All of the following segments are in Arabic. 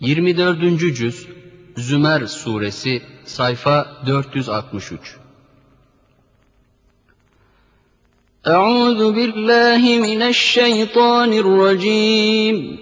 24. Cüz Zümer Suresi sayfa 463. Euzu billahi mineşşeytanirracim.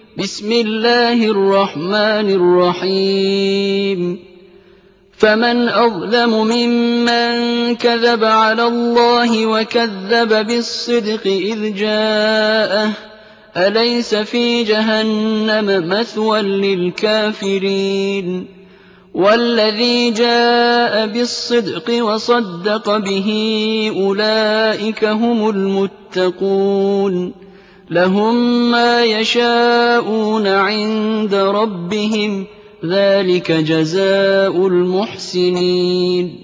Bismillahirrahmanirrahim. فمن أظلم ممن كذب على الله وكذب بالصدق إذ جاءه أليس في جهنم مثوى للكافرين والذي جاء بالصدق وصدق به أولئك هم المتقون لهم ما يشاءون عند ربهم ذلك جزاء المحسنين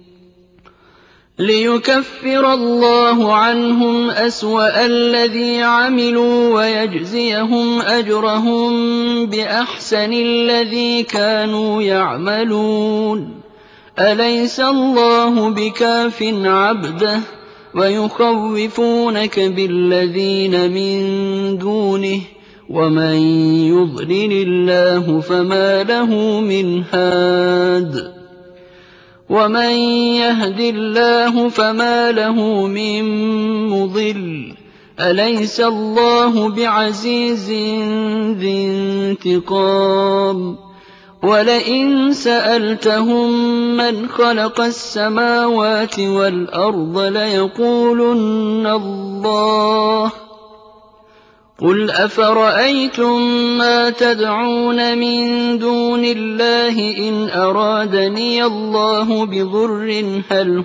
ليكفر الله عنهم أسوأ الذي عملوا ويجزيهم أجرهم بأحسن الذي كانوا يعملون أليس الله بكاف عبده ويخوفونك بالذين من دونه ومن يضلل الله فما له من هاد ومن يهد الله فما له من مضل أليس الله بعزيز ذي انتقام ولئن سألتهم من خلق السماوات والأرض ليقولن الله قل أفرأيتم ما تدعون من دون الله إن أرادني الله بضر هل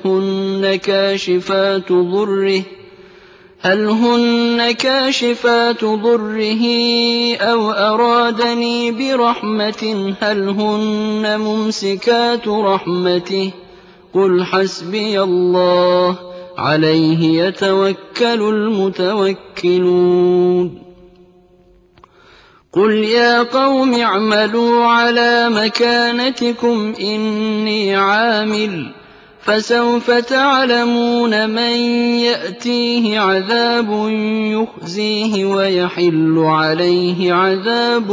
هن كاشفات ضره أو أرادني برحمة هل هن ممسكات رحمته قل حسبي الله عليه يتوكل المتوكلون قل يا قوم اعملوا على مكانتكم إني عامل فسوف تعلمون من يأتيه عذاب يخزيه ويحل عليه عذاب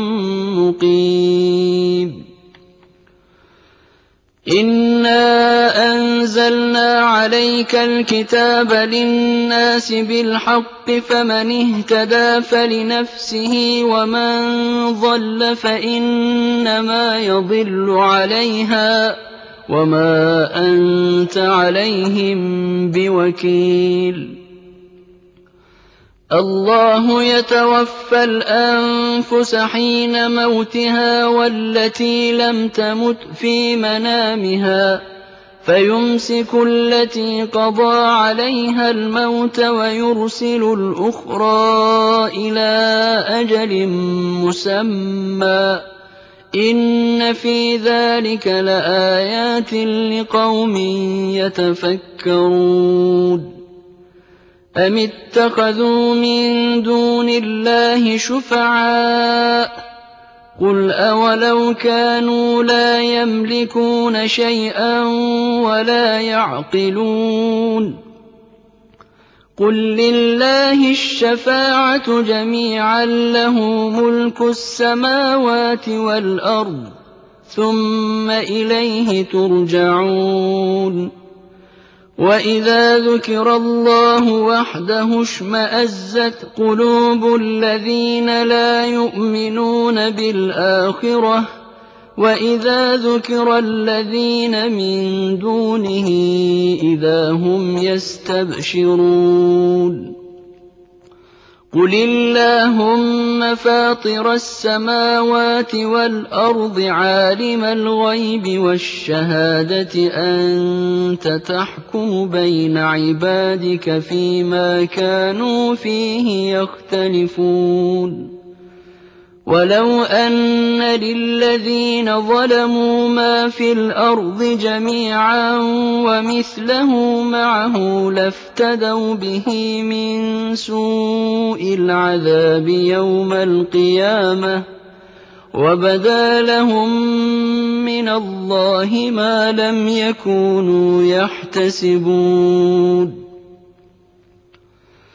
مقيم إنا أنزلنا عليك الكتاب للناس بالحق فمن اهتدى فلنفسه ومن ضل فإنما يضل عليها وما أنت عليهم بوكيل الله يتوفى الأنفس حين موتها والتي لم تمت في منامها فيمسك التي قضى عليها الموت ويرسل الأخرى إلى أجل مسمى إن في ذلك لآيات لقوم يتفكرون أم اتخذوا من دون الله شفعاء قل أولو كانوا لا يملكون شيئا ولا يعقلون قل لله الشفاعة جميعا له ملك السماوات والأرض ثم إليه ترجعون وإذا ذكر الله وحده اشمأزت قلوب الذين لا يؤمنون بالآخرة وإذا ذكر الذين من دونه إذا هم يستبشرون قل اللهم فاطر السماوات والأرض عالم الغيب والشهادة أنت تحكم بين عبادك فيما كانوا فيه يختلفون ولو أن للذين ظلموا ما في الأرض جميعا ومثله معه لافتدوا به من سوء العذاب يوم القيامة وبدا لهم من الله ما لم يكونوا يحتسبون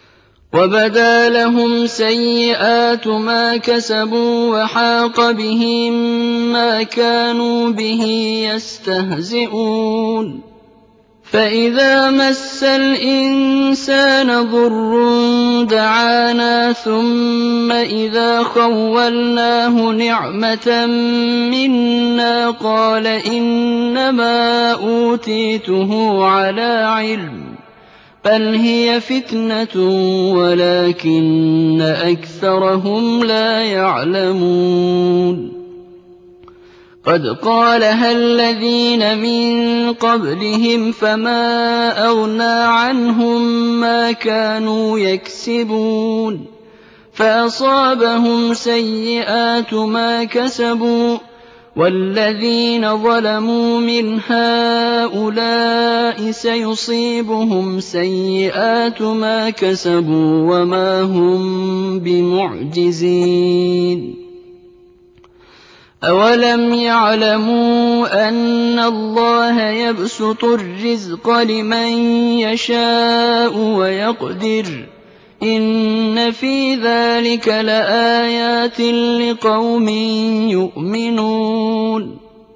وَبَدَا لَهُمْ سَيِّئَاتُ مَا كَسَبُوا وَحَاقَ بِهِم مَّا كَانُوا بِهِ يَسْتَهْزِئُونَ فَإِذَا مَسَّ الْإِنسَانَ ضُرٌّ دَعَانَا ثُمَّ إِذَا خَوَّلْنَاهُ نِعْمَةً مِّنَّا قَالَ إِنَّمَا أُوتِيتُهُ عَلَىٰ عِلْمٍ بَلْ هِيَ فِتْنَةٌ وَلَٰكِنَّ أَكْثَرَهُمْ لَا يَعْلَمُونَ قَدْ قَالَهَا الَّذِينَ مِن قَبْلِهِمْ فَمَا أَغْنَىٰ عَنْهُم مَّا كَانُوا يَكْسِبُونَ فَأَصَابَهُمْ سَيِّئَاتُ مَا كَسَبُوا وَالَّذِينَ ظَلَمُوا مِنْ هَٰؤُلَاءِ سَيُصِيبُهُمْ سَيِّئَاتُ مَا كَسَبُوا وَمَا هُم بِمُعْجِزِينَ أَوَلَمْ يَعْلَمُوا أَنَّ اللَّهَ يَبْسُطُ الرِّزْقَ لِمَن يَشَاءُ وَيَقْدِرُ ۚ إِنَّ فِي ذَٰلِكَ لَآيَاتٍ لِّقَوْمٍ يُؤْمِنُونَ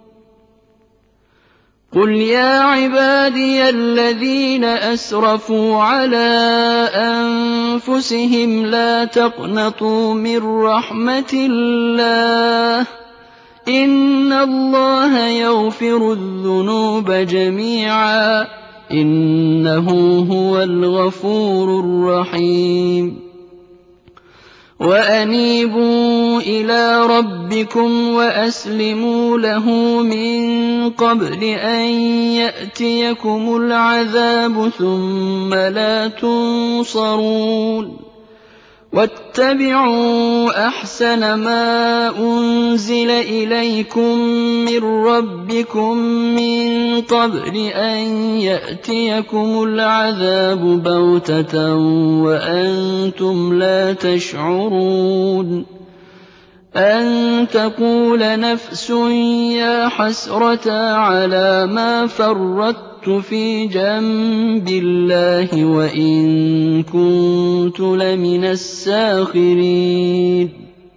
قُلْ يَا عِبَادِيَ الَّذِينَ أَسْرَفُوا عَلَىٰ أَنفُسِهِمْ لَا تَقْنَطُوا مِن رَّحْمَةِ اللَّهِ ۚ إِنَّ اللَّهَ يَغْفِرُ الذُّنُوبَ جَمِيعًا ۚ إِنَّهُ هُوَ الْغَفُورُ الرَّحِيمُ وَأَنِيبُوا إِلَىٰ رَبِّكُمْ وَأَسْلِمُوا لَهُ مِن قَبْلِ أَن يَأْتِيَكُمُ الْعَذَابُ ثُمَّ لَا تُنصَرُونَ وَاتَّبِعُوا أَحْسَنَ مَا أُنزِلَ إِلَيْكُم مِّن رَّبِّكُم مِّن قَبْلِ أَن يَأْتِيَكُمُ الْعَذَابُ بَغْتَةً وَأَنتُمْ لَا تَشْعُرُونَ أَن تَقُولَ نَفْسٌ يَا حَسْرَتَا عَلَىٰ مَا فَرَّطتُ فِي جَنبِ اللَّهِ وَإِن كُنتُ لَمِنَ السَّاخِرِينَ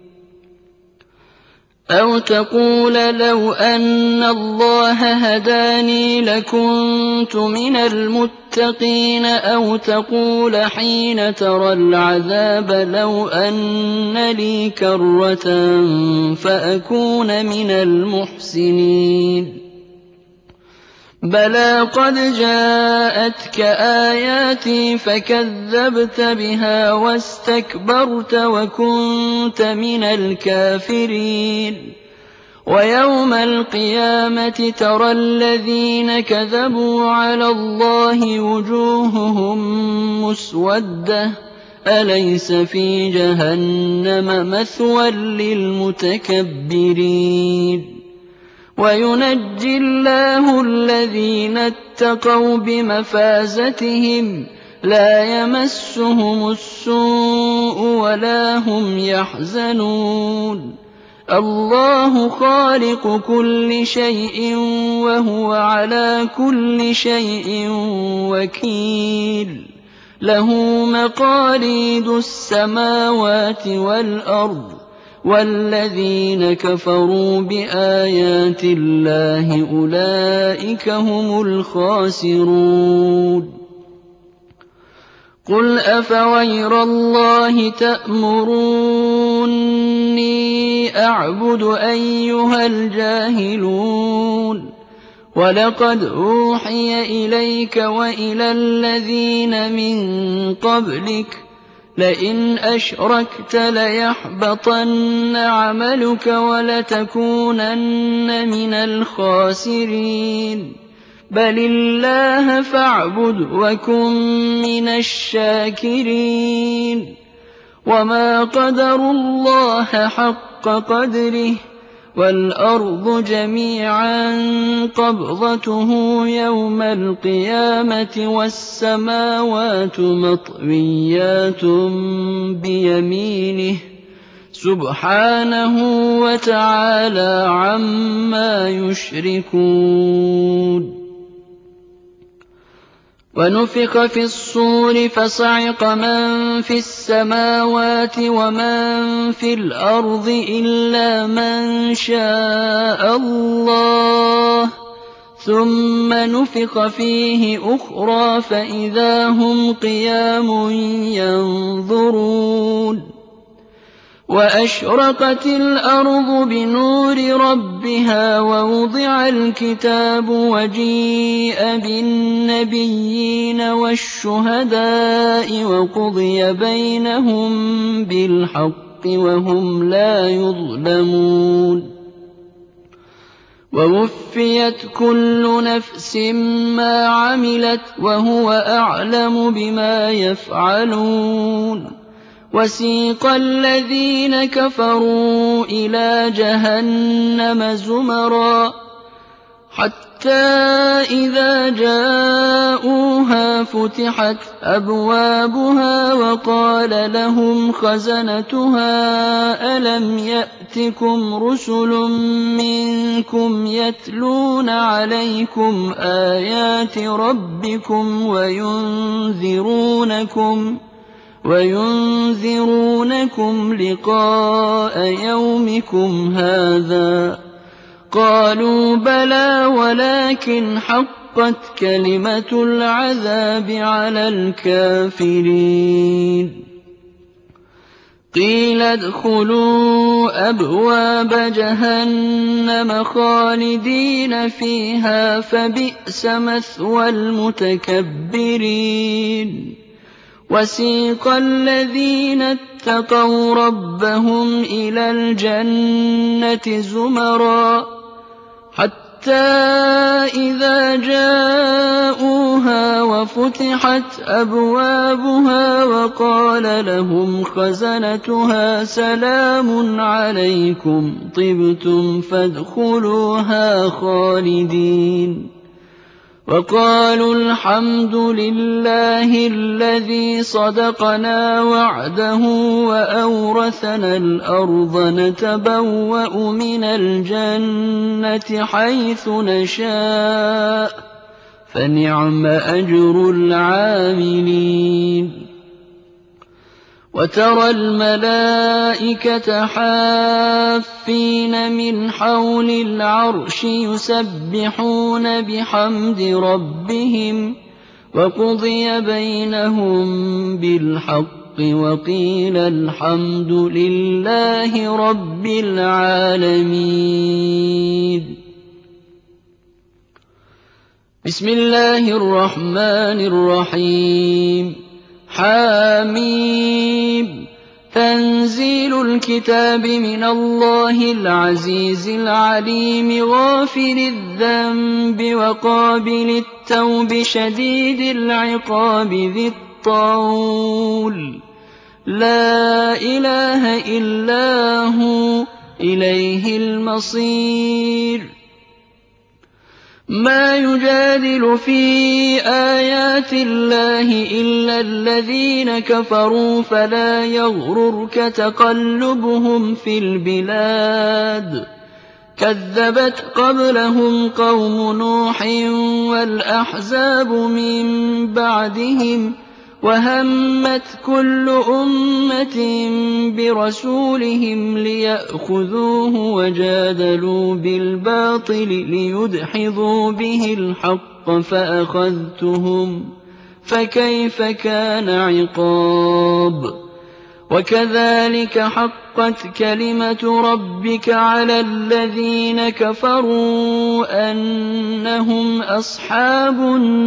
أَوْ تَقُولَ لَوْ أَنَّ اللَّهَ هَدَانِي لَكُنتُ مِنَ الْمُتَّقِينَ أَوْ تَقُولَ حِينَ تَرَى الْعَذَابَ لَوْ أَنَّ لِي كَرَّةً فَأَكُونَ مِنَ الْمُحْسِنِينَ بَلَىٰ قَدْ جَاءَتْكَ آيَاتِي فَكَذَّبْتَ بِهَا وَاسْتَكْبَرْتَ وَكُنتَ مِنَ الْكَافِرِينَ وَيَوْمَ الْقِيَامَةِ تَرَى الَّذِينَ كَذَبُوا عَلَى اللَّهِ وُجُوهُهُم مُّسْوَدَّةٌ أَلَيْسَ فِي جَهَنَّمَ مَثْوًى لِّلْمُتَكَبِّرِينَ وَيُنَجِّي اللَّهُ الَّذِينَ اتَّقَوْا بِمَفَازَتِهِمْ لَا يَمَسُّهُمُ السُّوءُ وَلَا هُمْ يَحْزَنُونَ اللَّهُ خَالِقُ كُلِّ شَيْءٍ وَهُوَ عَلَىٰ كُلِّ شَيْءٍ وَكِيلٌ لَّهُ مَقَالِيدُ السَّمَاوَاتِ وَالْأَرْضِ وَالَّذِينَ كَفَرُوا بِآيَاتِ اللَّهِ أُولَٰئِكَ هُمُ الْخَاسِرُونَ قُلْ أَفَغَيْرَ اللَّهِ تَأْمُرُونِّي أَعْبُدُ أَيُّهَا الْجَاهِلُونَ وَلَقَدْ أُوحِيَ إِلَيْكَ وَإِلَى الَّذِينَ مِن قَبْلِكَ لَئِنْ أَشْرَكْتَ لَيَحْبَطَنَّ عَمَلُكَ وَلَتَكُونَنَّ مِنَ الْخَاسِرِينَ بَلِ اللَّهَ فَاعْبُدْ وَكُن مِّنَ الشَّاكِرِينَ وَمَا قَدَرُوا اللَّهَ حَقَّ قَدْرِهِ وَالْأَرْضُ جَمِيعًا قَبْضَتُهُ يَوْمَ الْقِيَامَةِ وَالسَّمَاوَاتُ مَطْوِيَّاتٌ بِيَمِينِهِ سُبْحَانَهُ وَتَعَالَىٰ عَمَّا يُشْرِكُونَ ونفخ في الصور فصعق من في السماوات ومن في الأرض إلا من شاء الله ثم نفخ فيه أخرى فإذا هم قيام ينظرون وأشرقت الأرض بنور ربها ووضع الكتاب وجيء بالنبيين والشهداء وقضي بينهم بالحق وهم لا يظلمون ووفيت كل نفس ما عملت وهو أعلم بما يفعلون وسيق الذين كفروا إلى جهنم زمرا حتى إذا جاءوها فتحت أبوابها وقال لهم خزنتها ألم يأتكم رسل منكم يتلون عليكم آيات ربكم وينذرونكم لقاء يومكم هذا قالوا بلى ولكن حقت كلمة العذاب على الكافرين قيل ادخلوا أبواب جهنم خالدين فيها فبئس مثوى المتكبرين وسيق الذين اتقوا ربهم إلى الجنة زمرا حتى إذا جاءوها وفتحت أبوابها وقال لهم خزنتها سلام عليكم طبتم فادخلوها خالدين وقالوا الحمد لله الذي صدقنا وعده وأورثنا الأرض نتبوأ من الجنة حيث نشاء فنعم أجر العاملين وترى الملائكة حافين من حول العرش يسبحون بحمد ربهم وقضي بينهم بالحق وقيل الحمد لله رب العالمين بسم الله الرحمن الرحيم حاميم تنزيل الكتاب من الله العزيز العليم غافر الذنب وقابل التوب شديد العقاب ذي الطول لا إله إلا هو إليه المصير ما يجادل في آيات الله إلا الذين كفروا فلا يغررك تقلبهم في البلاد كذبت قبلهم قوم نوح والأحزاب من بعدهم وهمت كل أمة برسولهم ليأخذوه وجادلوا بالباطل ليدحضوا به الحق فأخذتهم فكيف كان عقاب وكذلك حقت كلمة ربك على الذين كفروا أنهم أصحاب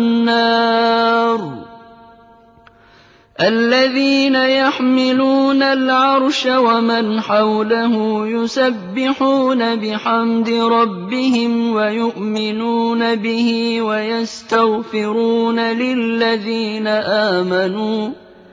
النار الذين يحملون العرش ومن حوله يسبحون بحمد ربهم ويؤمنون به ويستغفرون للذين آمنوا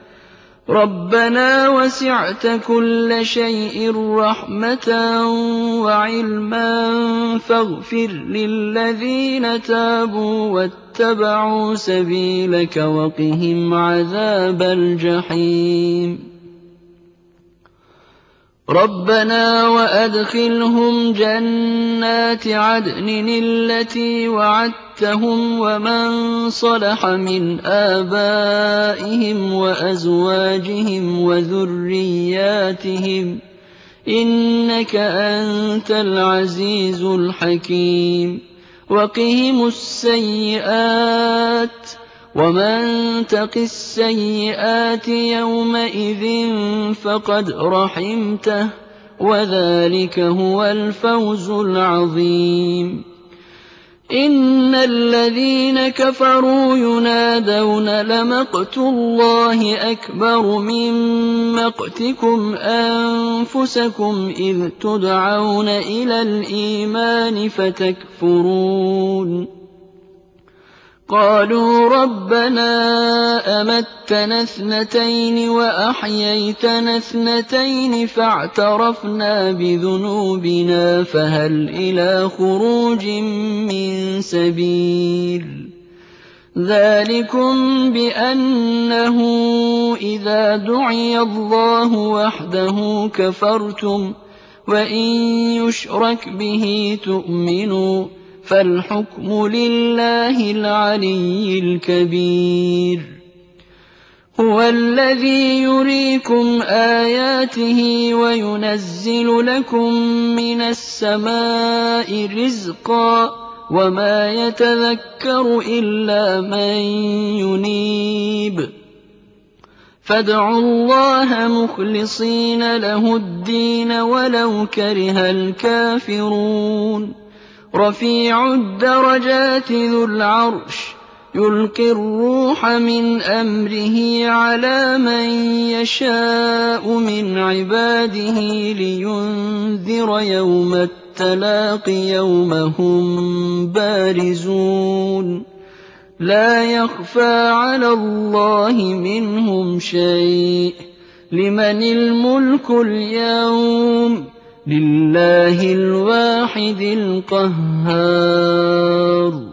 ربنا وسعت كل شيء رحمة وعلما فاغفر للذين تابوا واتبعوا سبيلك وقهم عذاب الجحيم رَبَّنَا وَأَدْخِلْهُمْ جَنَّاتِ عَدْنٍ الَّتِي وَعَدتَّهُمْ وَمَن صَلَحَ مِنْ آبَائِهِمْ وَأَزْوَاجِهِمْ وَذُرِّيَّاتِهِمْ ۚ إِنَّكَ أَنتَ الْعَزِيزُ الْحَكِيمُ وَقِهِمُ السَّيِّئَاتِ ۚ وَمَن تَقِ السَّيِّئَاتِ يَوْمَئِذٍ فَقَدْ رَحِمْتَهُ ۚ وَذَٰلِكَ هُوَ الْفَوْزُ الْعَظِيمُ إِنَّ الَّذِينَ كَفَرُوا يُنَادَوْنَ لَمَقْتُ اللَّهِ أَكْبَرُ مِن مَّقْتِكُمْ أَنفُسَكُمْ إِذْ تُدْعَوْنَ إِلَى الْإِيمَانِ فَتَكْفُرُونَ قَالُوا رَبَّنَا أَمَتَّنَا اثْنَتَيْنِ وَأَحْيَيْتَنَا اثْنَتَيْنِ فَاعْتَرَفْنَا بِذُنُوبِنَا فَهَلْ إِلَىٰ خُرُوجٍ مِّن سَبِيلٍ ذَٰلِكُم بِأَنَّهُ إِذَا دُعِيَ اللَّهُ وَحْدَهُ كَفَرْتُمْ وَإِن يُشْرَكْ بِهِ تُؤْمِنُوا ۚ فَالْحُكْمُ لِلَّهِ الْعَلِيِّ الْكَبِيرِ هُوَ الَّذِي يُرِيكُمْ آيَاتِهِ وَيُنَزِّلُ لَكُم مِّنَ السَّمَاءِ رِزْقًا ۚ وَمَا يَتَذَكَّرُ إِلَّا مَن يُنِيبُ فَادْعُوا اللَّهَ مُخْلِصِينَ لَهُ الدِّينَ وَلَوْ كَرِهَ الْكَافِرُونَ رَفِيعُ الدَّرَجَاتِ ذُو الْعَرْشِ يُلْقِي الرُّوحَ مِنْ أَمْرِهِ عَلَىٰ مَن يَشَاءُ مِنْ عِبَادِهِ لِيُنذِرَ يَوْمَ التَّلَاقِ يَوْمَ هُم بَارِزُونَ لَا يَخْفَىٰ عَلَى اللَّهِ مِنْهُمْ شَيْءٌ لِّمَنِ الْمُلْكُ الْيَوْمَ لِلَّهِ الْوَاحِدِ الْقَهَّارِ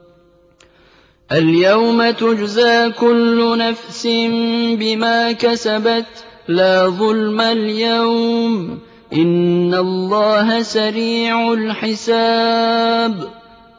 الْيَوْمَ تُجْزَىٰ كُلُّ نَفْسٍ بِمَا كَسَبَتْ لَا ظُلْمَ الْيَوْمَ ۚ إِنَّ اللَّهَ سَرِيعُ الْحِسَابِ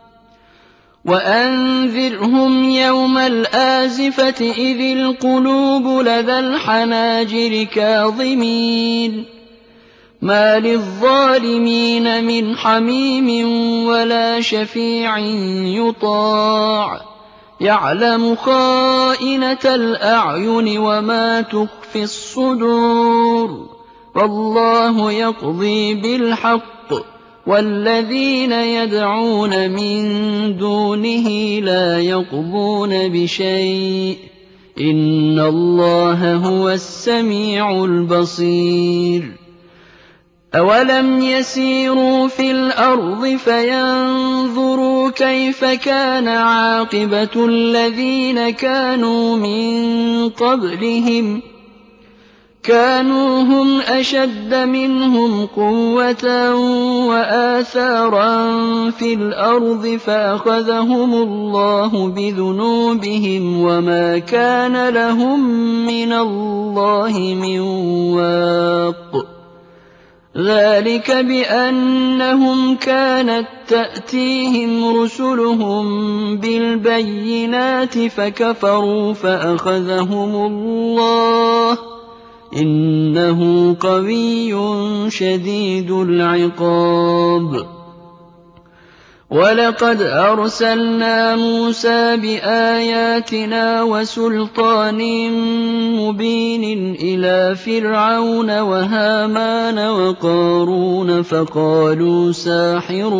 وَأَنذِرْهُمْ يَوْمَ الْآزِفَةِ إِذِ الْقُلُوبُ لَدَى الْحَنَاجِرِ كَاظِمِينَ مَا لِلظَّالِمِينَ مِنْ حَمِيمٍ وَلَا شَفِيعٍ يُطَاعُ يَعْلَمُ خَائِنَةَ الْأَعْيُنِ وَمَا تُخْفِي الصُّدُورُ وَاللَّهُ يَقْضِي بِالْحَقِّ وَالَّذِينَ يَدْعُونَ مِن دُونِهِ لَا يَقْضُونَ بِشَيْءٍ ۗ إِنَّ اللَّهَ هُوَ السَّمِيعُ الْبَصِيرُ أَوَلَمْ يَسِيرُوا فِي الْأَرْضِ فَيَنظُرُوا كَيْفَ كَانَ عَاقِبَةُ الَّذِينَ كَانُوا مِن قَبْلِهِمْ ۚ كَانُوا هُمْ أَشَدَّ مِنْهُمْ قُوَّةً وَآثَارًا فِي الْأَرْضِ فَأَخَذَهُمُ اللَّهُ بِذُنُوبِهِمْ وَمَا كَانَ لَهُم مِّنَ اللَّهِ مِن وَاقٍ ذَٰلِكَ بِأَنَّهُمْ كَانَت تَّأْتِيهِمْ رُسُلُهُم بِالْبَيِّنَاتِ فَكَفَرُوا فَأَخَذَهُمُ اللَّهُ ۚ إِنَّهُ قَوِيٌّ شَدِيدُ الْعِقَابِ وَلَقَدْ أَرْسَلْنَا مُوسَىٰ بِآيَاتِنَا وَسُلْطَانٍ مُّبِينٍ إِلَىٰ فِرْعَوْنَ وَهَامَانَ وَقَارُونَ فَقَالُوا سَاحِرٌ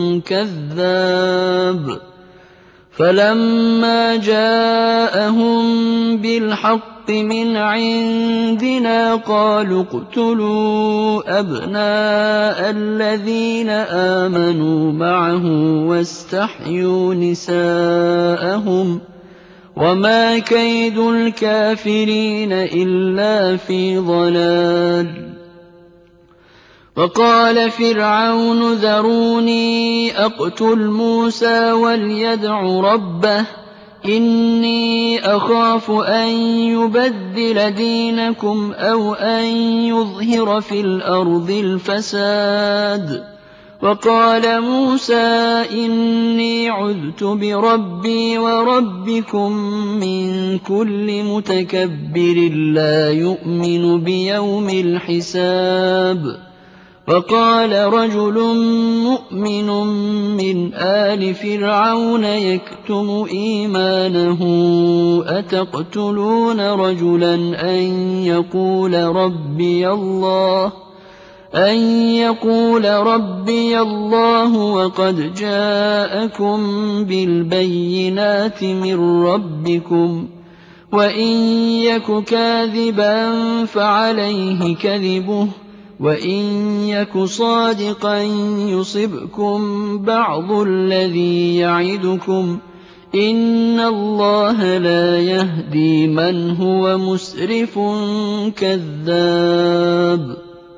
كَذَّابٌ فَلَمَّا جَاءَهُم بِالْحَقِّ مِنْ عِندِنَا قَالُوا اقْتُلُوا أَبْنَاءَ الَّذِينَ آمَنُوا مَعَهُ وَاسْتَحْيُوا نِسَاءَهُمْ ۚ وَمَا كَيْدُ الْكَافِرِينَ إِلَّا فِي ضَلَالٍ وَقَالَ إِنِّي أَخَافُ أَن يُبَدِّلَ دِينَكُمْ أَوْ أَن يُظْهِرَ فِي الْأَرْضِ الْفَسَادَ وَقَالَ مُوسَىٰ إِنِّي عُذْتُ بِرَبِّي وَرَبِّكُم مِّن كُلِّ مُتَكَبِّرٍ لَّا يُؤْمِنُ بِيَوْمِ الْحِسَابِ وَقَالَ رَجُلٌ مُّؤْمِنٌ مِّنْ آلِ فِرْعَوْنَ يَكْتُمُ إِيمَانَهُ أَتَقْتُلُونَ رَجُلًا أَن يَقُولَ رَبِّيَ اللَّهُ وَقَدْ جَاءَكُم بِالْبَيِّنَاتِ مِن رَّبِّكُمْ ۖ وَإِن يَكُ كَاذِبًا فَعَلَيْهِ كَذِبُهُ ۖ وَإِن يَكُ صَادِقًا يُصِبْكُم بَعْضُ الَّذِي يَعِدُكُمْ ۖ إِنَّ اللَّهَ لَا يَهْدِي مَنْ هُوَ مُسْرِفٌ كَذَّابٌ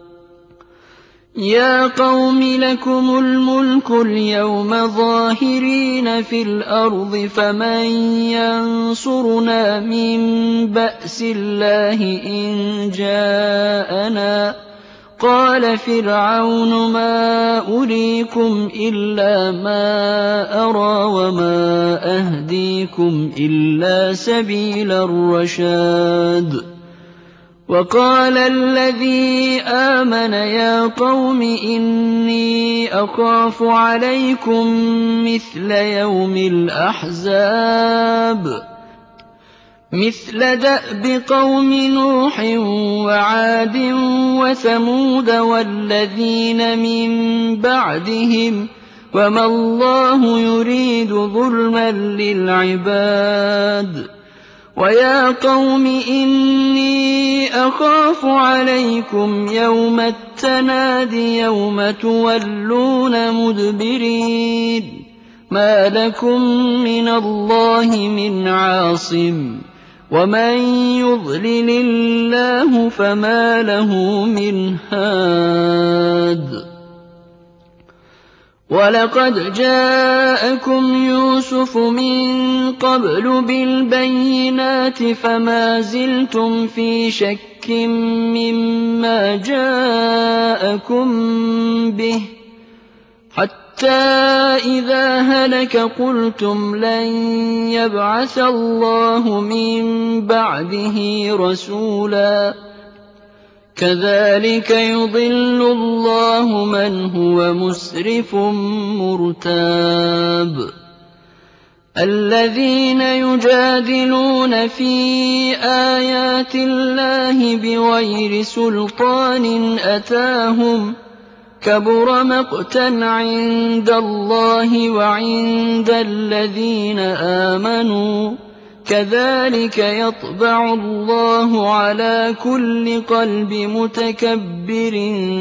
يَا قَوْمِ لَكُمُ الْمُلْكُ الْيَوْمَ ظَاهِرِينَ فِي الْأَرْضِ فَمَن يَنصُرُنَا مِن بَأْسِ اللَّهِ إِن جَاءَنَا ۚ قَالَ فِرْعَوْنُ مَا أُرِيكُمْ إِلَّا مَا أَرَىٰ وَمَا أَهْدِيكُمْ إِلَّا سَبِيلَ الرَّشَادِ وَقَالَ الَّذِي آمَنَ يَا قَوْمِ إِنِّي أَخَافُ عَلَيْكُم مِّثْلَ يَوْمِ الْأَحْزَابِ مِثْلَ دَأْبِ قَوْمِ نُوحٍ وَعَادٍ وَثَمُودَ وَالَّذِينَ مِن بَعْدِهِمْ ۚ وَمَا اللَّهُ يُرِيدُ ظُلْمًا لِّلْعِبَادِ وَيَا قَوْمِ إِنِّي أَخَافُ عَلَيْكُمْ يَوْمَ التَّنَادِ يَوْمَ تُوَلُّونَ مُدْبِرِينَ مَا لَكُم مِّنَ اللَّهِ مِنْ عَاصِمٍ وَمَن يُضْلِلِ اللَّهُ فَمَا لَهُ مِنْ هَادٍ وَلَقَدْ جَاءَكُمْ يُوسُفُ مِن قَبْلُ بِالْبَيِّنَاتِ فَمَا زِلْتُمْ فِي شَكٍّ مِّمَّا جَاءَكُم بِهِ حَتَّىٰ إِذَا هَلَكَ قُلْتُمْ لَن يَبْعَثَ اللَّهُ مِن بَعْدِهِ رَسُولًا ۚ كَذَٰلِكَ يُضِلُّ اللَّهُ مَنْ هُوَ مُسْرِفٌ مُّرْتَابٌ الَّذِينَ يُجَادِلُونَ فِي آيَاتِ اللَّهِ بِغَيْرِ سُلْطَانٍ أَتَاهُمْ ۖ كَبُرَ مَقْتًا عِندَ اللَّهِ وَعِندَ الَّذِينَ آمَنُوا ۚ كَذَٰلِكَ يَطْبَعُ اللَّهُ عَلَىٰ كُلِّ قَلْبِ مُتَكَبِّرٍ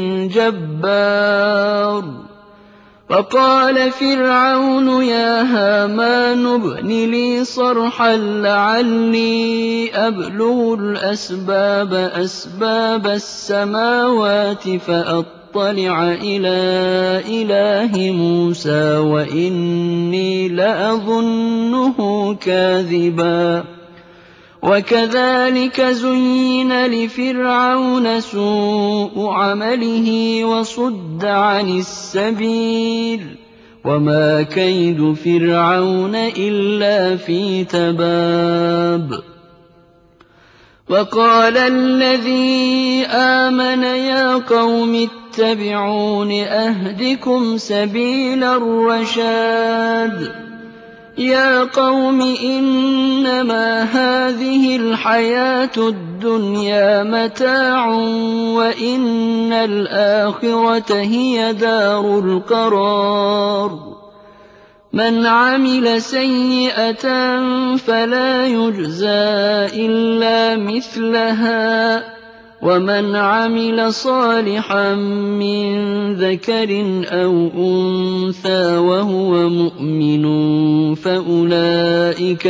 جَبَّارٍ وَقَالَ فِرْعَوْنُ يَا هَامَانُ ابْنِ لِي صَرْحًا لَّعَلِّي أَبْلُغُ أَسْبَابَ السَّمَاوَاتِ فَأَطَّلِعَ إِلَىٰ إِلَٰهِ مُوسَىٰ وَإِنِّي لَأَظُنُّهُ كَاذِبًا وَكَذَٰلِكَ زُيِّنَ لِفِرْعَوْنَ سُوءُ عَمَلِهِ وَصُدَّ عَنِ السَّبِيلِ ۚ وَمَا كَيْدُ فِرْعَوْنَ إِلَّا فِي تَبَابٍ وَقَالَ الَّذِي آمَنَ يَا قَوْمِ اتَّبِعُونِ أَهْدِكُمْ سَبِيلَ الرَّشَادِ يَا قَوْمِ إِنَّمَا هَٰذِهِ الْحَيَاةُ الدُّنْيَا مَتَاعٌ وَإِنَّ الْآخِرَةَ هِيَ دَارُ الْقَرَارِ مَنْ عَمِلَ سَيِّئَةً فَلَا يُجْزَىٰ إِلَّا مِثْلَهَا ۖ وَمَنْ عَمِلَ صَالِحًا مِّن ذَكَرٍ أَوْ أُنثَىٰ وَهُوَ مُؤْمِنٌ فَأُولَٰئِكَ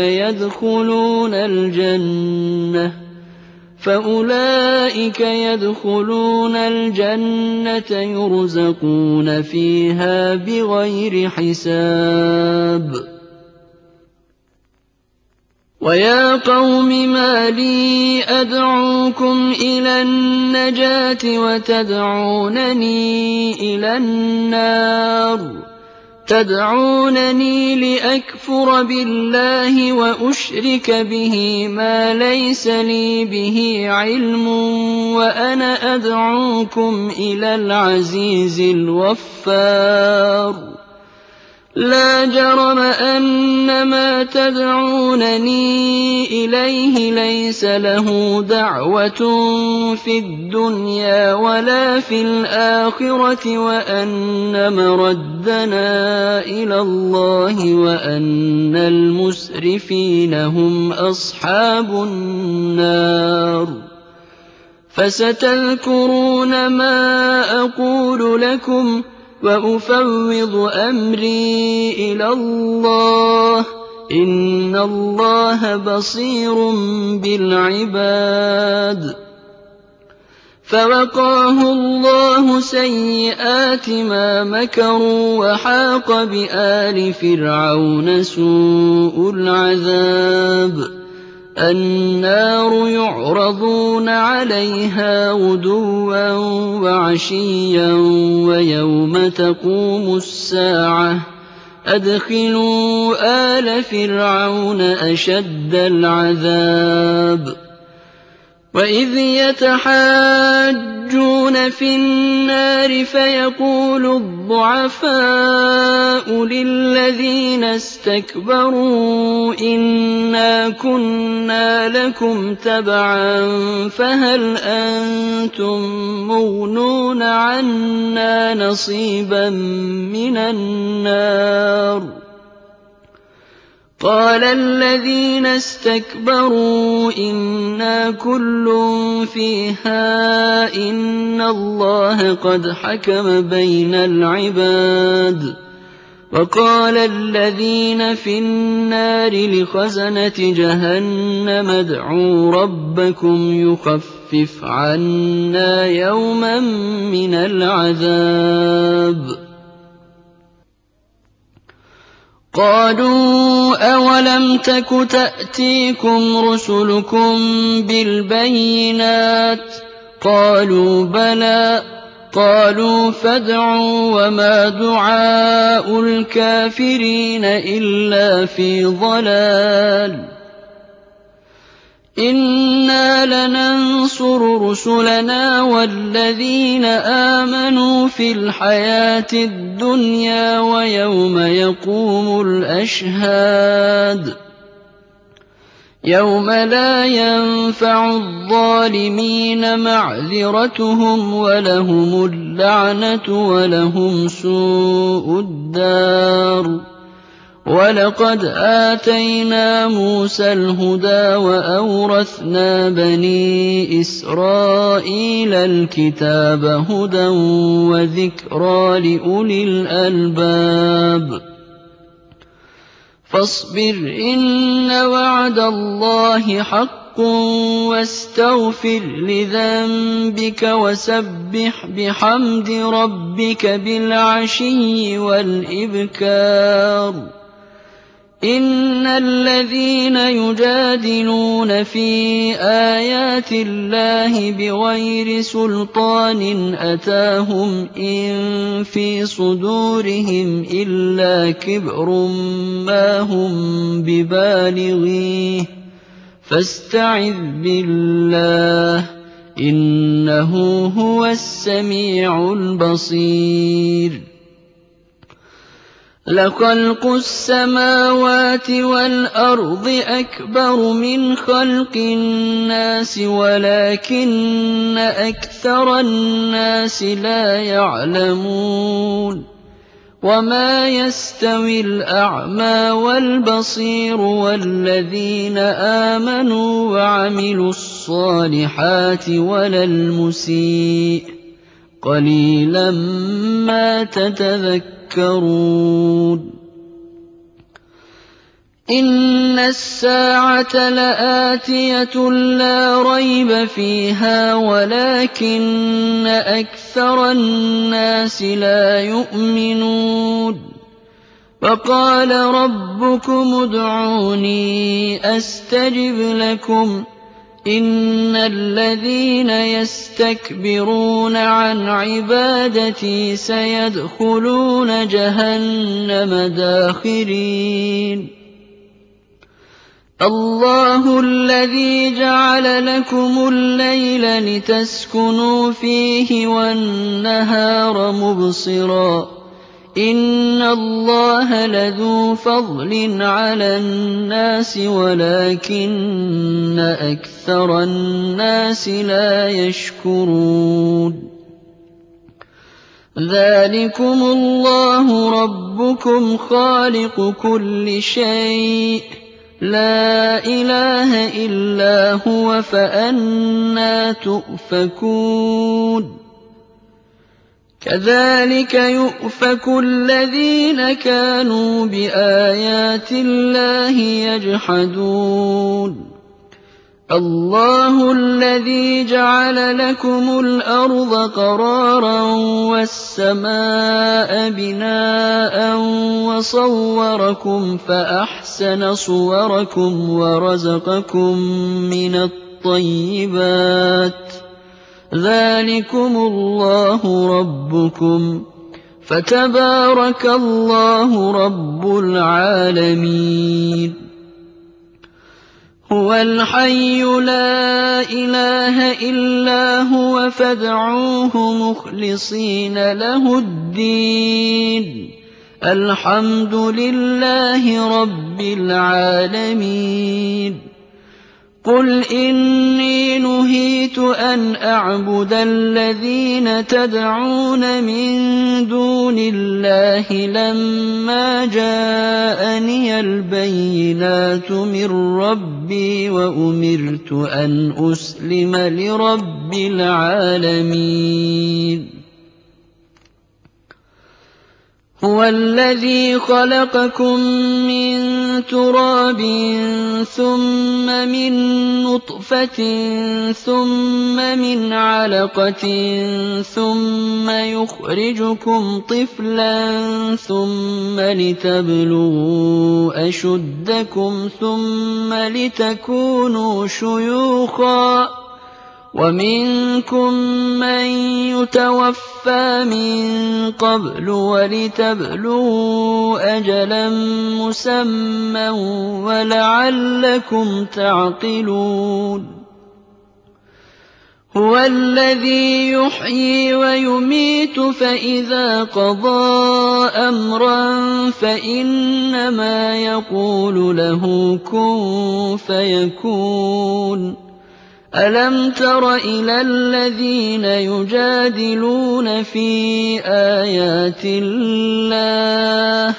يَدْخُلُونَ الْجَنَّةَ يُرْزَقُونَ فِيهَا بِغَيْرِ حِسَابٍ وَيَا قَوْمِ مَا لِي أَدْعُوكُمْ إِلَى النَّجَاةِ وَتَدْعُونَنِي إِلَى النَّارِ تدعونني لأكفر بالله وأشرك به ما ليس لي به علم وأنا أدعوكم إلى العزيز الغفار لا جرم أن ما تدعونني إليه ليس له دعوة في الدنيا ولا في الآخرة وأن مردنا إلى الله وأن المسرفين هم أصحاب النار فستذكرون ما أقول لكم وأفوض أمري إلى الله إن الله بصير بالعباد فوقاه الله سيئات ما مكروا وحاق بآل فرعون سوء العذاب النار يعرضون عليها غدوا وعشيا ويوم تقوم الساعة أدخلوا آل فرعون أشد العذاب وإذ يتحاجون في النار فيقول الضعفاء للذين استكبروا إنا كنا لكم تبعا فهل أنتم مغنون عنا نصيبا من النار قال الذين استكبروا إنا كل فيها إن الله قد حكم بين العباد وقال الذين في النار لخزنة جهنم ادعوا ربكم يخفف عنا يوما من العذاب قالوا أولم تك تأتيكم رسلكم بالبينات قالوا بلى قالوا فادعوا وما دعاء الكافرين إلا في ضلال إنا لننصر رسلنا والذين آمنوا في الحياة الدنيا ويوم يقوم الأشهاد يوم لا ينفع الظالمين معذرتهم ولهم اللعنة ولهم سوء الدار ولقد آتينا موسى الهدى وأورثنا بني إسرائيل الكتاب هدى وذكرى لأولي الألباب فاصبر إن وعد الله حق واستغفر لذنبك وسبح بحمد ربك بالعشي والإبكار إن الذين يجادلون في آيات الله بغير سلطان أتاهم إن في صدورهم إلا كبر ما هم ببالغيه فاستعذ بالله إنه هو السميع البصير لخلق السماوات والأرض أكبر من خلق الناس ولكن أكثر الناس لا يعلمون وما يستوي الأعمى والبصير والذين آمنوا وعملوا الصالحات ولا المسيء قليلا ما تتذكرون إن الساعة لآتية لا ريب فيها ولكن أكثر الناس لا يؤمنون وقال ربكم ادعوني أستجب لكم إن الذين يستكبرون عن عبادتي سيدخلون جهنم داخرين الله الذي جعل لكم الليل لتسكنوا فيه والنهار مبصرا إن الله لذو فضل على الناس ولكن أكثر الناس لا يشكرون ذلكم الله ربكم خالق كل شيء لا إله إلا هو فأنى تؤفكون كذلك يؤفك الذين كانوا بآيات الله يجحدون الله الذي جعل لكم الأرض قرارا والسماء بناء وصوركم فأحسن صوركم ورزقكم من الطيبات ذلكم الله ربكم فتبارك الله رب العالمين هو الحي لا إله إلا هو فادعوه مخلصين له الدين الحمد لله رب العالمين قل إني نهيت أن أعبد الذين تدعون من دون الله لما جاءني البينات من ربي وأمرت أن أسلم لرب العالمين هو الذي خلقكم من تراب ثم من نطفة ثم من علقة ثم يخرجكم طفلا ثم لتبلغوا أشدكم ثم لتكونوا شيوخا ومنكم من يتوفى من قبل ولتبلغوا أجلا مسمى ولعلكم تعقلون هو الذي يحيي ويميت فإذا قضى أمرا فإنما يقول له كن فيكون ألم تر إلى الذين يجادلون في آيات الله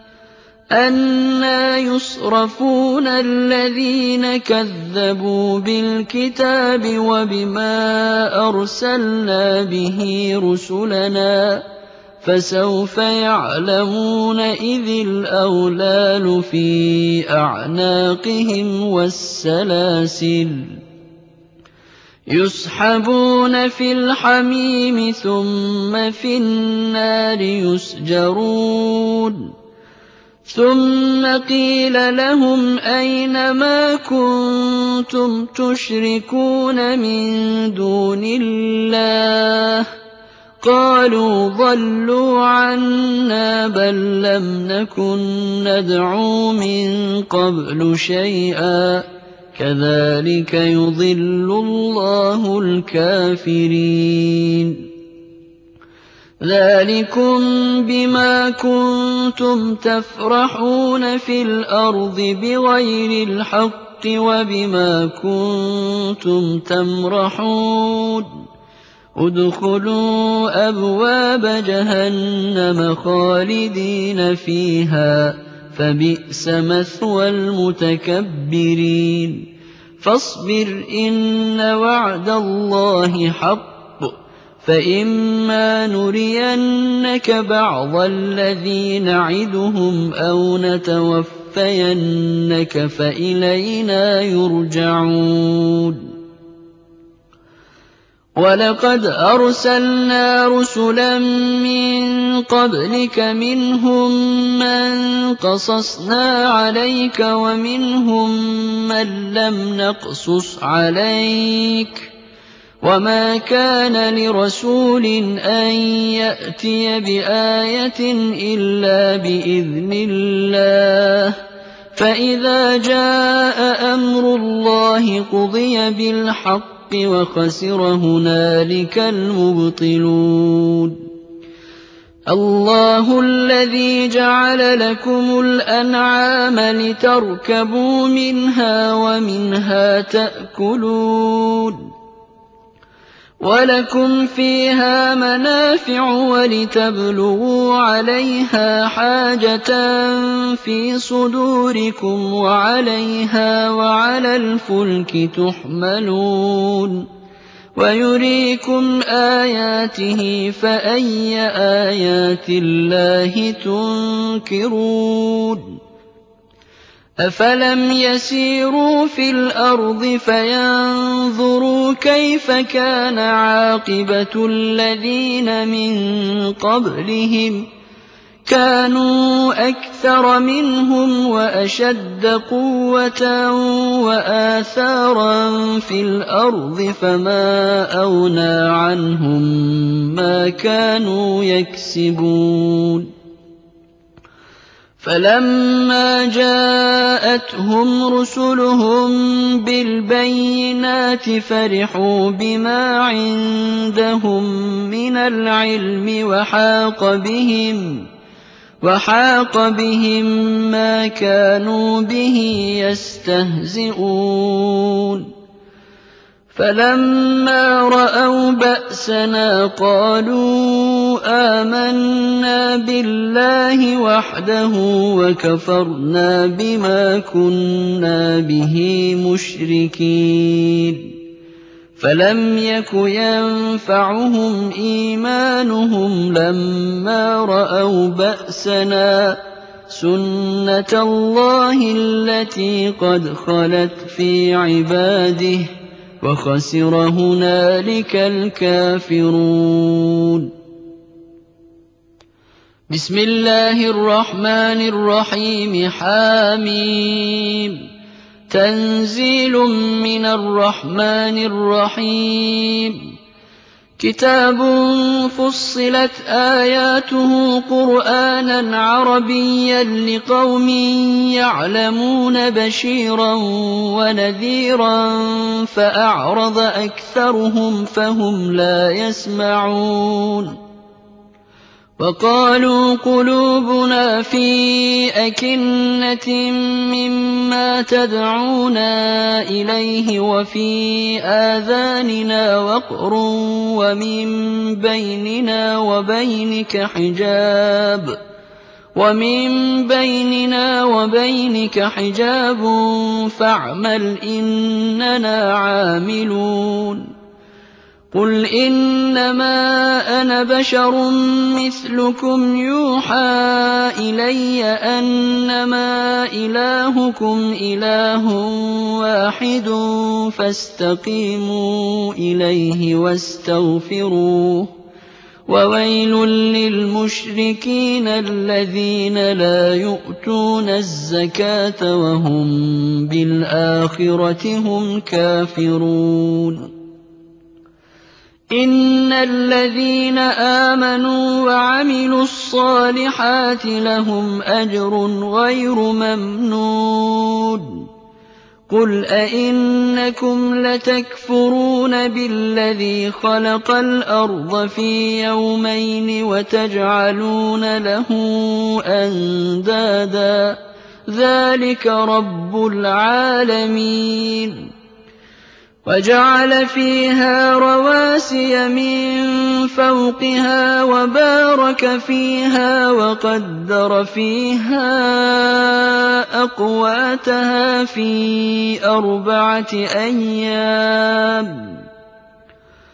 أنى يصرفون الذين كذبوا بالكتاب وبما أرسلنا به رسلنا فسوف يعلمون إذ الأغلال في أعناقهم والسلاسل يسحبون في الحميم ثم في النار يسجرون ثم قيل لهم أين ما كنتم تشركون من دون الله قالوا ضلوا عنا بل لم نكن ندعو من قبل شيئا كذلك يضل الله الكافرين ذلكم بما كنتم تفرحون في الأرض بغير الحق وبما كنتم تمرحون ادخلوا أبواب جهنم خالدين فيها فبئس مثوى المتكبرين فاصبر إن وعد الله حق فإما نرينك بعض الذي نعدهم أو نتوفينك فإلينا يرجعون وَلَقَدْ أَرْسَلْنَا رُسُلًا مِّن قَبْلِكَ مِنْهُم مَّن قَصَصْنَا عَلَيْكَ وَمِنْهُم مَّن لَّمْ نَقْصُصْ عَلَيْكَ ۗ وَمَا كَانَ لِرَسُولٍ أَن يَأْتِيَ بِآيَةٍ إِلَّا بِإِذْنِ اللَّهِ ۚ فَإِذَا جَاءَ أَمْرُ اللَّهِ قُضِيَ بِالْحَقِّ وَخَسِرَ هُنَالِكَ الْمُبْطِلُونَ اللَّهُ الَّذِي جَعَلَ لَكُمُ الْأَنْعَامَ لِتَرْكَبُوا مِنْهَا وَمِنْهَا تَأْكُلُونَ وَلَكُمْ فِيهَا مَنَافِعُ وَلِتَبْلُغُوا عَلَيْهَا حَاجَةً فِي صُدُورِكُمْ وَعَلَيْهَا وَعَلَى الْفُلْكِ تُحْمَلُونَ وَيُرِيكُمْ آيَاتِهِ فَأَيَّ آيَاتِ اللَّهِ تُنكِرُونَ أَفَلَمْ يَسِيرُوا فِي الْأَرْضِ فَيَنظُرُوا كَيْفَ كَانَ عَاقِبَةُ الَّذِينَ مِن قَبْلِهِمْ ۚ كَانُوا أَكْثَرَ مِنْهُمْ وَأَشَدَّ قُوَّةً وَآثَارًا فِي الْأَرْضِ فَمَا أَغْنَىٰ عَنْهُم مَّا كَانُوا يَكْسِبُونَ فَلَمَّا جَاءَتْهُمْ رُسُلُهُم بِالْبَيِّنَاتِ فَرِحُوا بِمَا عِندَهُم مِّنَ الْعِلْمِ وَحَاقَ بِهِم مَّا كَانُوا بِهِ يَسْتَهْزِئُونَ فَلَمَّا رَأَوْا بَأْسَنَا قَالُوا آمَنَّا بِاللَّهِ وَحْدَهُ وَكَفَرْنَا بِمَا كُنَّا بِهِ مُشْرِكِينَ فَلَمْ يَكُ يَنفَعُهُمْ إِيمَانُهُمْ لَمَّا رَأَوْا بَأْسَنَا ۖ سُنَّتَ اللَّهِ الَّتِي قَدْ خَلَتْ فِي عِبَادِهِ ۖ وَخَسِرَ هُنَالِكَ الْكَافِرُونَ بسم الله الرحمن الرحيم حم تنزيل من الرحمن الرحيم كتاب فصلت آياته قرآنا عربيا لقوم يعلمون بشيرا ونذيرا فأعرض أكثرهم فهم لا يسمعون وقالوا قلوبنا في أكنة مما تدعونا إليه وفي آذاننا وقر ومن بيننا وبينك حجاب فاعمل إننا عاملون قل إنما أنا بشر مثلكم يوحى إلي أنما إلهكم إله واحد فاستقيموا إليه واستغفروه وويل للمشركين الذين لا يؤتون الزكاة وهم بالآخرة هم كافرون إن الذين آمنوا وعملوا الصالحات لهم أجر غير ممنون قل أئنكم لتكفرون بالذي خلق الأرض في يومين وتجعلون له أندادا ذلك رب العالمين وجعل فيها رواسي من فوقها وبارك فيها وقدر فيها أقواتها في 4 أيام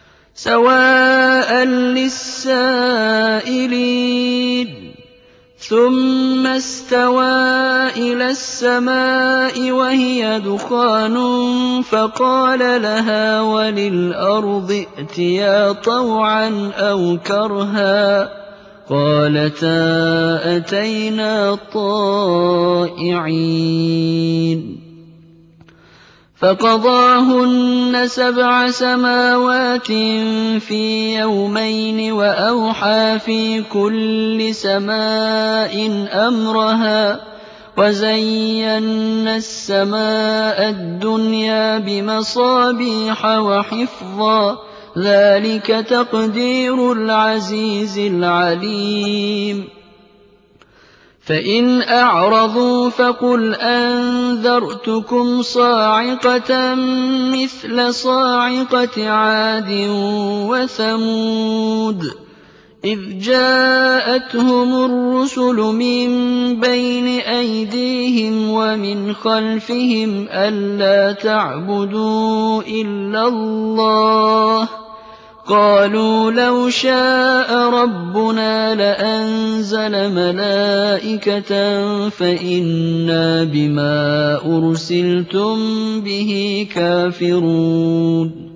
سواء للسائلين ثُمَّ اسْتَوَىٰ إِلَى السَّمَاءِ وَهِيَ دُخَانٌ فَقَالَ لَهَا وَلِلْأَرْضِ ائْتِيَا طَوْعًا أَوْ كَرْهًا قَالَتَا أَتَيْنَا طَائِعِينَ فَقَضَاهُنَّ 7 سَمَاوَاتٍ فِي يَوْمَيْنِ وَأَوْحَىٰ فِي كُلِّ سَمَاءٍ أَمْرَهَا وَزَيَّنَّا السَّمَاءَ الدُّنْيَا بِمَصَابِيحَ وَحِفْظًا ۚ ذَٰلِكَ تَقْدِيرُ الْعَزِيزِ الْعَلِيمِ فَإِنْ أَعْرَضُوا فَقُلْ أَنذَرْتُكُمْ صَاعِقَةً مِّثْلَ صَاعِقَةِ عَادٍ وَثَمُودَ إِذْ جَاءَتْهُمُ الرُّسُلُ مِن بَيْنِ أَيْدِيهِمْ وَمِنْ خَلْفِهِمْ أَلَّا تَعْبُدُوا إِلَّا اللَّهَ قَالُوا لَوْ شَاءَ رَبُّنَا لَأَنزَلَ مَلَائِكَةً فَإِنَّا بِمَا أُرْسِلْتُم بِهِ كَافِرُونَ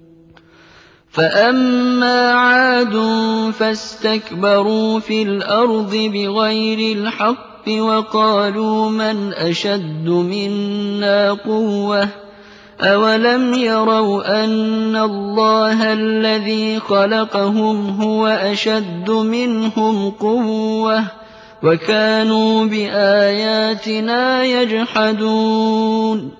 فَأَمَّا عَادٌ فَاسْتَكْبَرُوا فِي الْأَرْضِ بِغَيْرِ الْحَقِّ وَقَالُوا مَنْ أَشَدُّ مِنَّا قُوَّةً أَوَلَمْ يَرَوْا أَنَّ اللَّهَ الَّذِي خَلَقَهُمْ هُوَ أَشَدُّ مِنْهُمْ قُوَّةً وَكَانُوا بِآيَاتِنَا يَجْحَدُونَ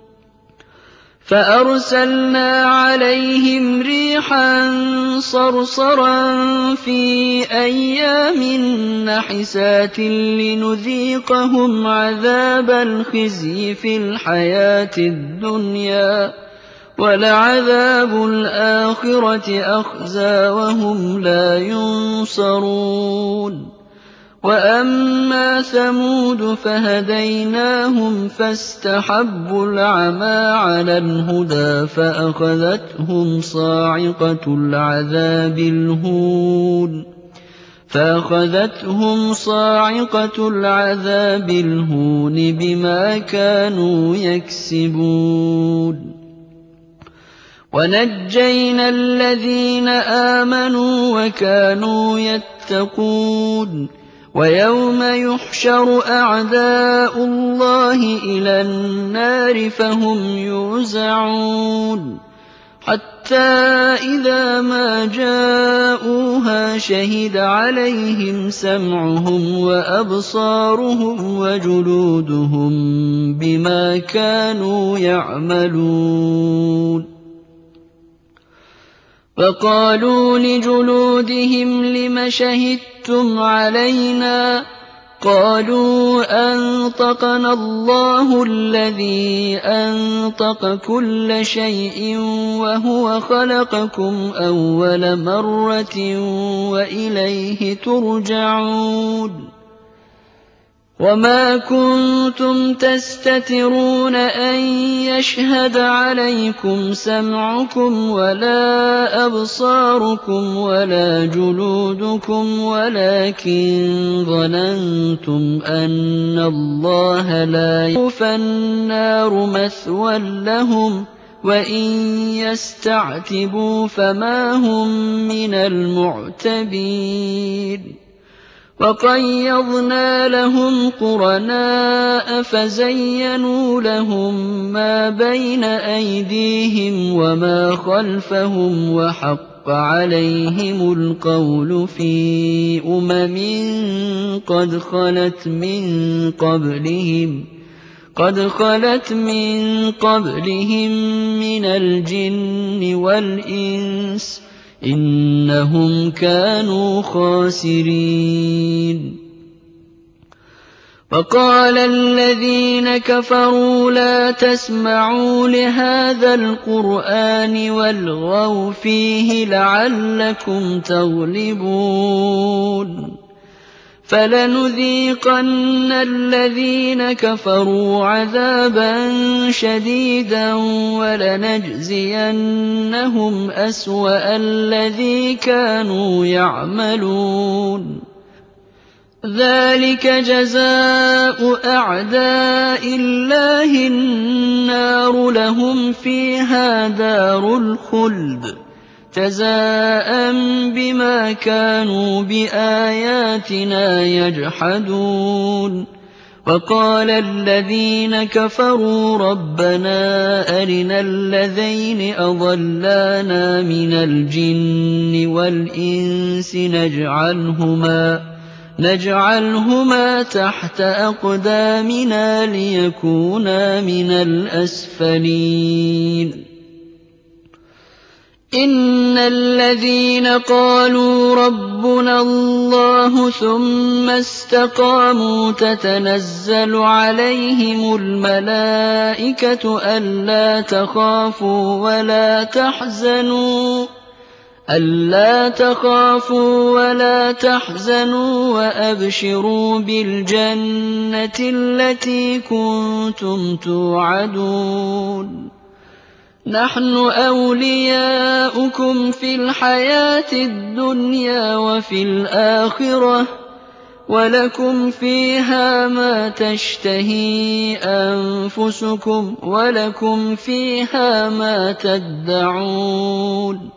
فَأَرْسَلْنَا عَلَيْهِمْ رِيحًا صَرْصَرًا فِي أَيَّامٍ نَّحِسَاتٍ لِّنُذِيقَهُمْ عَذَابَ الْخِزْيِ فِي الْحَيَاةِ الدُّنْيَا ۖ وَلَعَذَابُ الْآخِرَةِ أَخْزَىٰ وَهُمْ لَا يُنصَرُونَ وَأَمَّا ثَمُودُ فَهَدَيْنَاهُمْ فَاسْتَحَبُّوا الْعَمَىٰ عَلَى الْهُدَىٰ فَأَخَذَتْهُمْ صَاعِقَةُ الْعَذَابِ الْهُونِ بِمَا كَانُوا يَكْسِبُونَ وَنَجَّيْنَا الَّذِينَ آمَنُوا وَكَانُوا يَتَّقُونَ وَيَوْمَ يُحْشَرُ أَعْدَاءُ اللَّهِ إِلَى النَّارِ فَهُمْ يُوزَعُونَ حَتَّىٰ إِذَا مَا جَاءُوهَا شَهِدَ عَلَيْهِمْ سَمْعُهُمْ وَأَبْصَارُهُمْ وَجُلُودُهُم بِمَا كَانُوا يَعْمَلُونَ وَقَالُوا لِجُلُودِهِمْ لِمَ شَهِدتُّمْ عَلَيْنَا ۖ قَالُوا أَنطَقَنَا اللَّهُ الَّذِي أَنطَقَ كُلَّ شَيْءٍ وَهُوَ خَلَقَكُمْ أَوَّلَ مَرَّةٍ وَإِلَيْهِ تُرْجَعُونَ وَمَا كُنتُمْ تَسْتَتِرُونَ أَن يَشْهَدَ عَلَيْكُمْ سَمْعُكُمْ وَلَا أَبْصَارُكُمْ وَلَا جُلُودُكُمْ وَلَٰكِن ظَنَنتُمْ أَنَّ اللَّهَ لَا يَعْلَمُ فَالنَّارُ مَثْوًى لَّهُمْ وَإِن يَسْتَعْتِبُوا فَمَا هُم مِّنَ الْمُعْتَبِينَ وَقَيَّضْنَا لَهُمْ قُرَنَاءَ فَزَيَّنُوا لَهُم مَّا بَيْنَ أَيْدِيهِمْ وَمَا خَلْفَهُمْ وَحَقَّ عَلَيْهِمُ الْقَوْلُ فِي قَدْ خَلَتْ مِن قَبْلِهِم مِّنَ الْجِنِّ وَالْإِنسِ ۖ إِنَّهُمْ كَانُوا خَاسِرِينَ وَقَالَ الَّذِينَ كَفَرُوا لَا تَسْمَعُوا لِهَٰذَا الْقُرْآنِ وَالْغَوْا فِيهِ لَعَلَّكُمْ تَغْلِبُونَ فَلَنُذِيقَنَّ الَّذِينَ كَفَرُوا عَذَابًا شَدِيدًا وَلَنَجْزِيَنَّهُمْ أَسْوَأَ الَّذِي كَانُوا يَعْمَلُونَ ذَٰلِكَ جَزَاءُ أَعْدَاءِ اللَّهِ النَّارُ لَهُمْ فِيهَا دَارُ الْخُلْدِ جَزَاءً بِمَا كَانُوا بِآيَاتِنَا يَجْحَدُونَ وَقَالَ الَّذِينَ كَفَرُوا رَبَّنَا أَرِنَا اللَّذَيْنِ أَضَلَّانَا مِنَ الْجِنِّ وَالْإِنسِ نَجْعَلْهُمَا تَحْتَ أَقْدَامِنَا لِيَكُونَا مِنَ الْأَسْفَلِينَ إِنَّ الَّذِينَ قَالُوا رَبُّنَا اللَّهُ ثُمَّ اسْتَقَامُوا تَتَنَزَّلُ عَلَيْهِمُ الْمَلَائِكَةُ أَلَّا تَخَافُوا وَلَا تَحْزَنُوا وَأَبْشِرُوا بِالْجَنَّةِ الَّتِي كُنتُمْ تُوعَدُونَ نَحْنُ أَوْلِيَاؤُكُمْ فِي الْحَيَاةِ الدُّنْيَا وَفِي الْآخِرَةِ ۖ وَلَكُمْ فِيهَا مَا تَشْتَهِي أَنفُسُكُمْ وَلَكُمْ فِيهَا مَا تَدَّعُونَ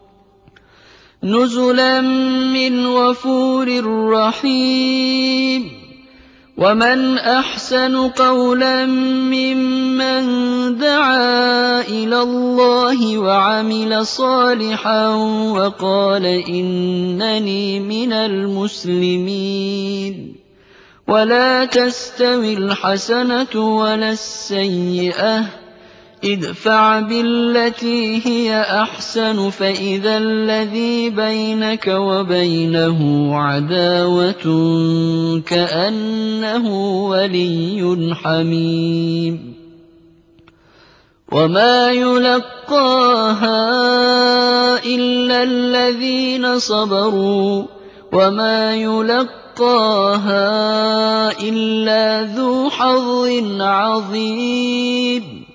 نُزُلًا مِّنْ غَفُورٍ رَّحِيمٍ وَمَنْ أَحْسَنُ قَوْلًا مِّمَّن دَعَا إِلَى اللَّهِ وَعَمِلَ صَالِحًا وَقَالَ إِنَّنِي مِنَ الْمُسْلِمِينَ وَلَا تَسْتَوِي الْحَسَنَةُ وَلَا السَّيِّئَةُ ۚ ادْفَعْ بِالَّتِي هِيَ أَحْسَنُ فَإِذَا الَّذِي بَيْنَكَ وَبَيْنَهُ عَدَاوَةٌ كَأَنَّهُ وَلِيٌّ حَمِيمٌ وَمَا يُلَقَّاهَا إِلَّا الَّذِينَ صَبَرُوا وَمَا يُلَقَّاهَا إِلَّا ذُو حَظٍّ عَظِيمٍ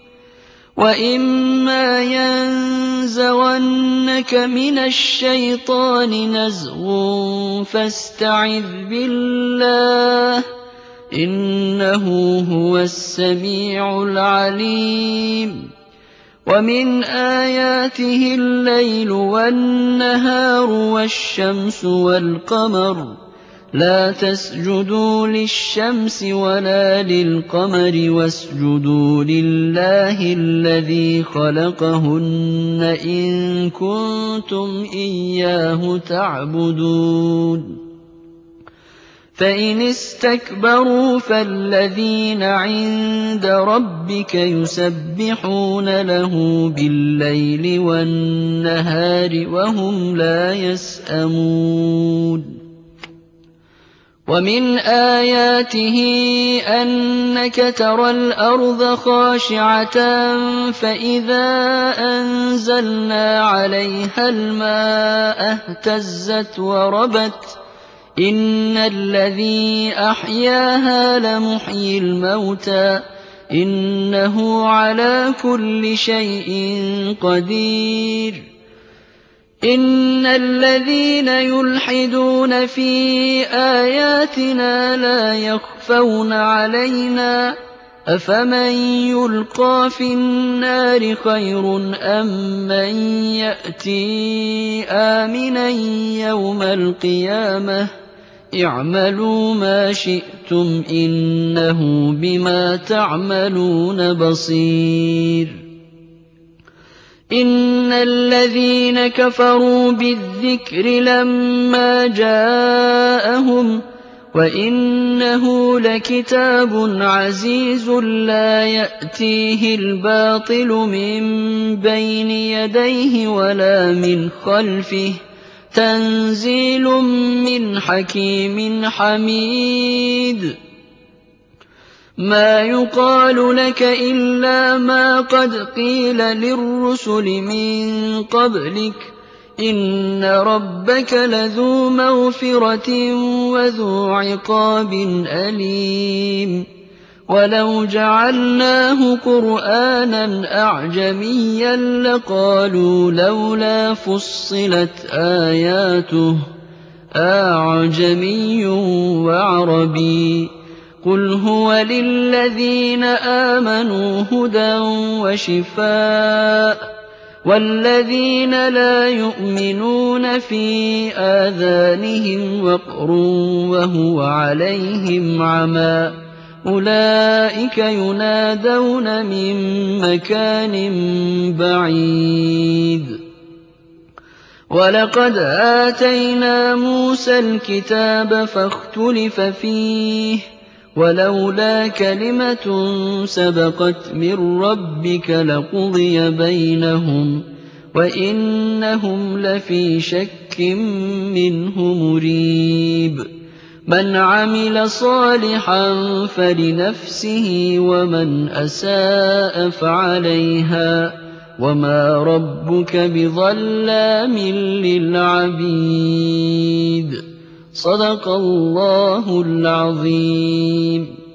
وَإِمَّا يَنزَغَنَّكَ مِنَ الشَّيْطَانِ نَزْغٌ فَاسْتَعِذْ بِاللَّهِ ۖ إِنَّهُ هُوَ السَّمِيعُ الْعَلِيمُ وَمِنْ آيَاتِهِ اللَّيْلُ وَالنَّهَارُ وَالشَّمْسُ وَالْقَمَرُ ۚ لَا تَسْجُدُوا لِلشَّمْسِ وَلَا لِلْقَمَرِ وَاسْجُدُوا لِلَّهِ الَّذِي خَلَقَهُنَّ إِن كُنتُمْ إِيَّاهُ تَعْبُدُونَ فَإِنِ اسْتَكْبَرُوا فَالَّذِينَ عِندَ رَبِّكَ يُسَبِّحُونَ لَهُ بِاللَّيْلِ وَالنَّهَارِ وَهُمْ لَا يَسْأَمُونَ وَمِنْ آيَاتِهِ أَنَّكَ تَرَى الْأَرْضَ خَاشِعَةً فَإِذَا أَنزَلْنَا عَلَيْهَا الْمَاءَ اهْتَزَّتْ وَرَبَتْ ۚ إِنَّ الَّذِي أَحْيَاهَا لَمُحْيِي الْمَوْتَىٰ ۚ إِنَّهُ عَلَىٰ كُلِّ شَيْءٍ قَدِيرٌ إِنَّ الَّذِينَ يُلْحِدُونَ فِي آيَاتِنَا لَا يَخْفَوْنَ عَلَيْنَا ۗ أَفَمَن يُلْقَىٰ فِي النَّارِ خَيْرٌ أَم مَّن يَأْتِي آمِنًا يَوْمَ الْقِيَامَةِ ۚ اعْمَلُوا مَا شِئْتُمْ إِنَّهُ بِمَا تَعْمَلُونَ بَصِيرٌ إِنَّ الَّذِينَ كَفَرُوا بِالذِّكْرِ لَمَّا جَاءَهُمْ ۖ وَإِنَّهُ لَكِتَابٌ عَزِيزٌ لَّا يَأْتِيهِ الْبَاطِلُ مِن بَيْنِ يَدَيْهِ وَلَا مِنْ خَلْفِهِ ۖ تَنزِيلٌ مِّنْ حَكِيمٍ حَمِيدٍ مَا يُقَالُ لَكَ إِلَّا مَا قَدْ قِيلَ لِلرُّسُلِ مِن قَبْلِكَ ۚ إِنَّ رَبَّكَ لَذُو مَغْفِرَةٍ وَذُو عِقَابٍ أَلِيمٍ وَلَوْ جَعَلْنَاهُ قُرْآنًا أَعْجَمِيًّا لَّقَالُوا لَوْلَا فُصِّلَتْ آيَاتُهُ ۖ أعجمي وعربي قل هو للذين آمنوا هدى وشفاء والذين لا يؤمنون في آذانهم وقر وهو عليهم عمى أولئك ينادون من مكان بعيد ولقد آتينا موسى الكتاب فاختلف فيه ولولا كلمة سبقت من ربك لقضي بينهم وإنهم لفي شك منه مريب من عمل صالحا فلنفسه ومن أساء فعليها وما ربك بظلام للعبيد صدق الله العظيم